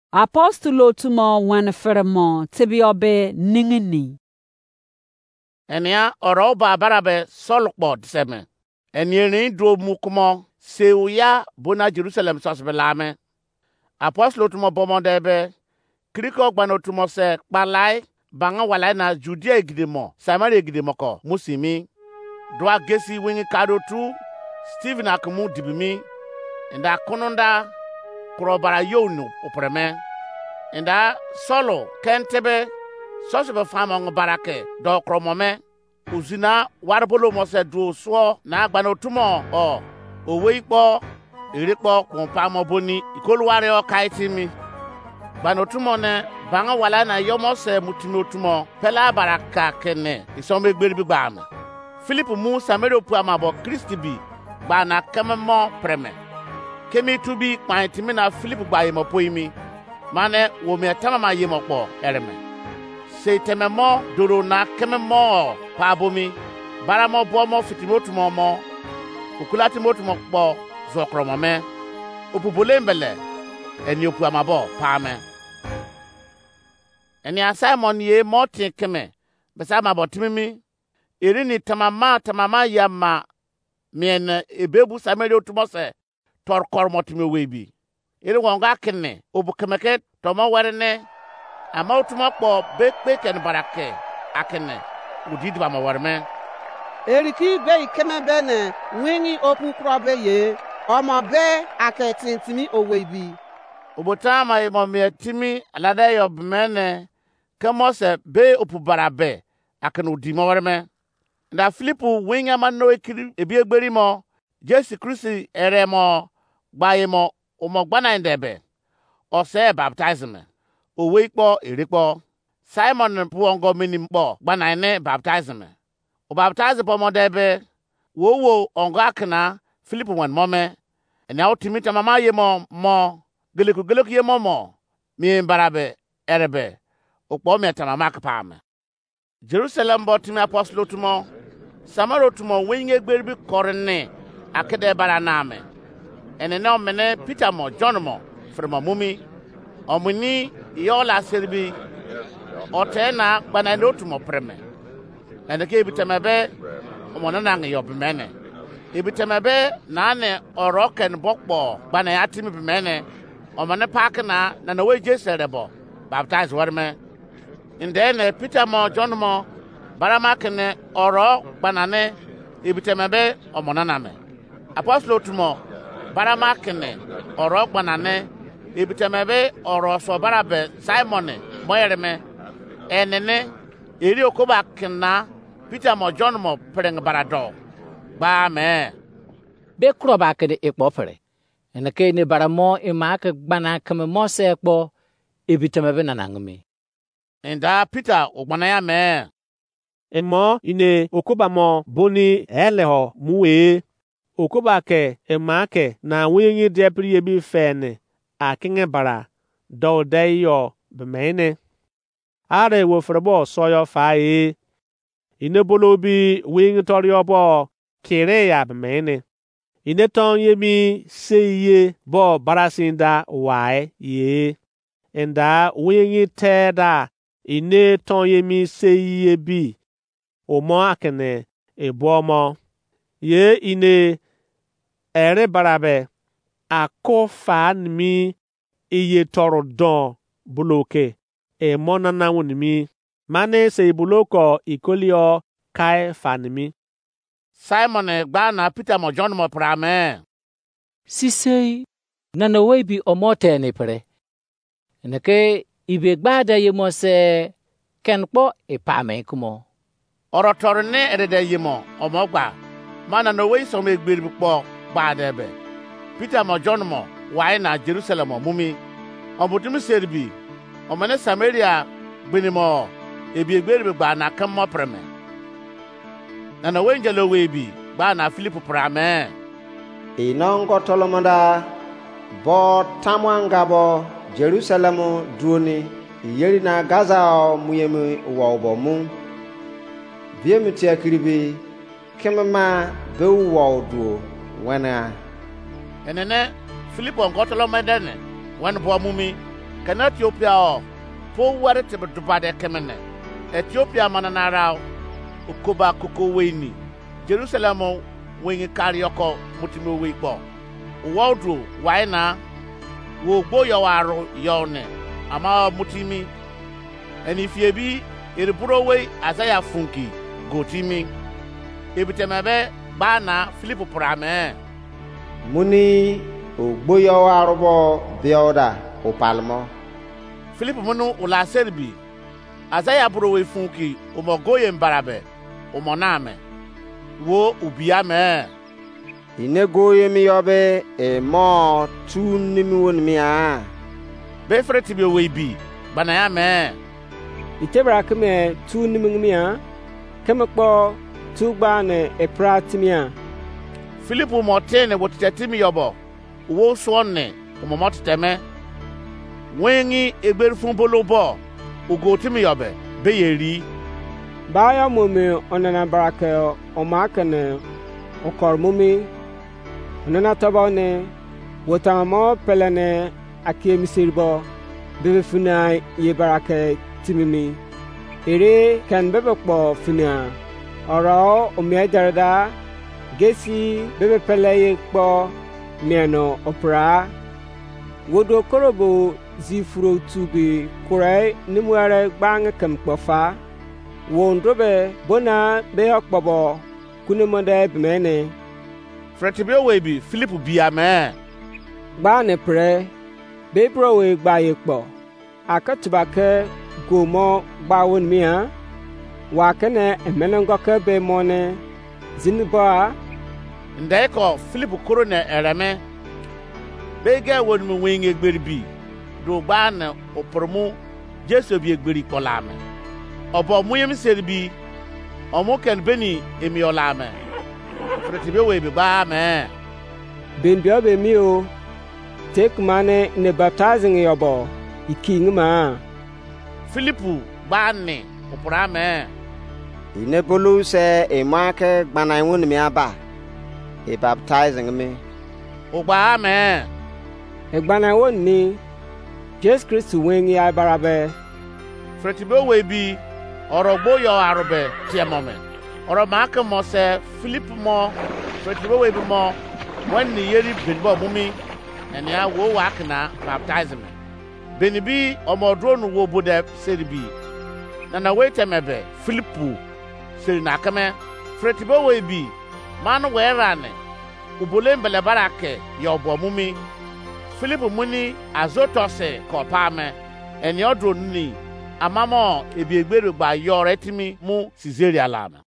Apostulo tumo wan fermo tibiobe ningini. Enia oro ba barabe solkbod seme. Enieni dro mukumo seuya bona Jerusalem sosbelame. Apostulo tumo bomodebe kriko gbano tumo se kpalai banga walai na Judea gidimo Samaria gidimo ko musimi doa gesi wingi kado tu Stephen akumu dibimi nda kononda krobara yonu opreme nda solo kentebe sosobe fama barake do kromome uzina warbolo mose du so na gbano tumo o oweikpo irikpo kumpa mo boni ikoluware o kaitimi gbano tumo ne banga wala na yomo se mutino tumo pela baraka kene isombe gberibi gbame Philip mu Samaria pu amabo Kristi bi gba na kememo preme kemi tubi kpantimi na Philip gba yemo poimi mane wo me tamama yemo kpo ereme se tememo doro na kememo pa bomi baramo bomo fitimotumo mo okulati motumo kpo zokromome opubulembele eni opu amabo paame eni Simon ye motin keme besa mabo timimi irini tamama yama mien ebebu Samaria otumose torkor motime webi iri wonga kenne obukemeke tomo werene ama utuma kpo bekpe ken barake akenne udidi ba mawarme eriki be ikeme bene wingi opu krobe ye omo be aketintimi owebi obotama imo mietimi alade yobmene kemose be opu barabe akenne udimo warme nda Filipu winga manno ekiri ebiegberi mo Jesu Kristi eremo gbayemo omogbana ndebe ose baptism oweikpo erikpo Simon puongo minimpo gbana ne baptism o baptize pomodebe wo ongo akna Filipu wan mome ena otimita mama yemo mo geleku yemo mo mi barabe erebe okpo meta mama kapame Jerusalem botimi apostolo tumo Samaro tumo winge gberbi korne akede baraname enene omene Peter mo John mo frema mumi omuni yola serbi otena banando tumo preme endeke bitemebe omonana ngiyobmene ibitemebe nane oroken bokbo bana yatimi bimene omane pakna na we jeserebo baptize warme indene Peter mo John mo baramakene oro banane ibitemebe omonaname apostolo tumo baramakene oro banane ibitemebe oro so barabe Simon moyereme enene eri okoba kena Peter mo John mo preng barado ba me be kroba kede ekpofere eneke ne baramo imaka gbana kame mo se ekpo ibitemebe nanangme enda Peter ogbana ya me emo ine okoba mo boni eleho muwe okoba ke emake na wingi depri ebi fene akinge bara do deyo bemene are wo frebo soyo fae ine bolobi wingi toriobo kire ya bemene ine ton yemi seye bo barasinda wae ye enda wingi teda ine ton yemi seye bi omo akene ebomo ye ine ere barabe akofan mi iye toro don buloke e monana wonimi mane se buloko ikolio kai fanimi Simon gba na Peter mo John mo prame sisei nana webi omote ne pere eneke ibe gbada yemo se kenpo ipame kumo orotorne erede yimo omogba mana no we so megberi kpo gbada ebe Peter mo John mo wai na Jerusalem mumi obutumi serbi omane Samaria binimo ebiegberi gba na kamo preme na wenjelo webi gba na Philip prame inongo tolomonda bo tamwangabo Jerusalem duoni yeri na Gaza muyemi wobo mu biemutia kiribi kemema bewu wodu wana enene Philip ngotolo medene wan bo mumi kana Ethiopia o po ware te bedubade kemene Ethiopia mananara okoba koko weni Jerusalem wengi karioko mutime weikpo wodru waina wo gbo yo waro yone ama mutimi eni fiebi eriburo we azaya funki gotimi ebitemebe bana Philip prame muni ogbo yo waro bo bioda o palmo Philip munu ula serbi azaya buro we funki o mogoye mbarabe o moname wo ubiame inego yemi yobe e mo tu nimi wonmi a be freti be we bi bana ya me itebra keme tu nimi a keme kpo tu gba ne e pratimia Philip mo tene wotetimi yobo wo so ne o mo teteme wengi egberfun bolobo ugotimi yobe be yeri baya mome onana barake o makane o kormumi onana tabane wotamo pelane akem sirbo bebe funa ye barake timimi ere kan bebe kpo funa oro o mejarda gesi bebe pele kpo miano opra wodo korobo zifuro tubi kurai nimuare bang kam kpofa wondrobe bona be okpobo kunemode bemene fretibe webi Philip biame gba ne pre be browe gba yekpo akatubake gomo gba won mia wa kene emenengoke be mone zinba ndeko Philip koro na ereme bege won mu winge gberibi do gba na opromu Jesu bi egberi kolame obo muyem serbi omo ken beni emiolame fretibe webi ba me ben biobe mio take mane ne baptizing yobo iking ma Philipu bane oprame ine bolu se e make gbana won mi aba e baptizing me ogba me e gbana won ni Jesus Christ wengi abarabe fretibe webi orogbo yo arobe tiemome oro make mo se Philip mo fretibe webi mo when ni yeri benbo mumi ene ya wo wakna baptizing benibi omodro no wo boda seribi na wetemebe Philipu seri na kame fretibe webi manu werane ubulembele barake yo bo mumi Philip muni azotose kopame eni odro ni amamo ebiegbere gba yo retimi mu Caesarea lama